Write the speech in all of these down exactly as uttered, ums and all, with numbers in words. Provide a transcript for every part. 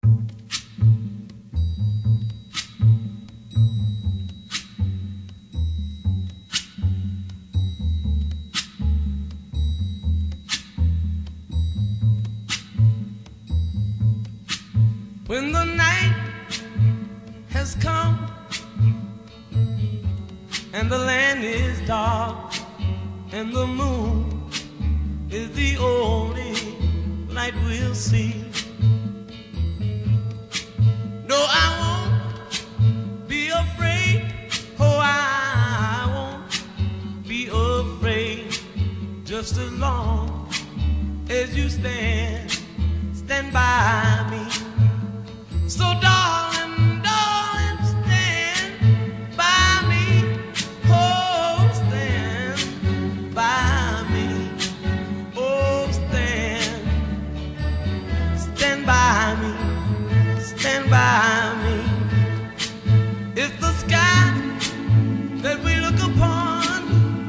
When the night has come and the land is dark and the moon is the only light we'll see, no, I won't be afraid. Oh, I won't be afraid, just as long as you stand, stand by me. So darling, darling, stand by me. Oh, stand by me. Oh, stand, stand by me. Stand by me. It's the sky that we look upon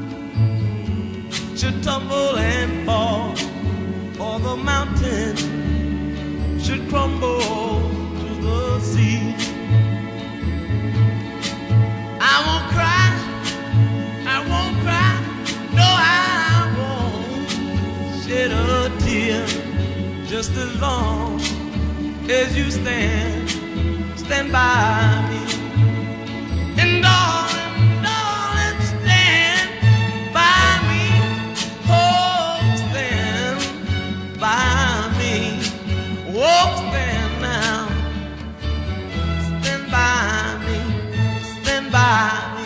should tumble and fall, or the mountain should crumble the sea. I won't cry, I won't cry, no, I won't shed a tear, just as long as you stand, stand by me. And darling, darling, stand by me. Oh, stand by me. Oh, stand now. By me, stand by me.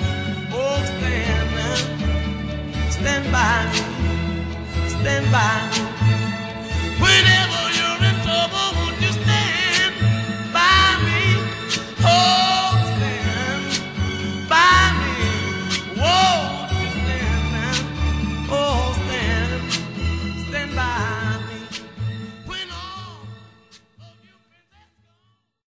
Stand by me, stand by.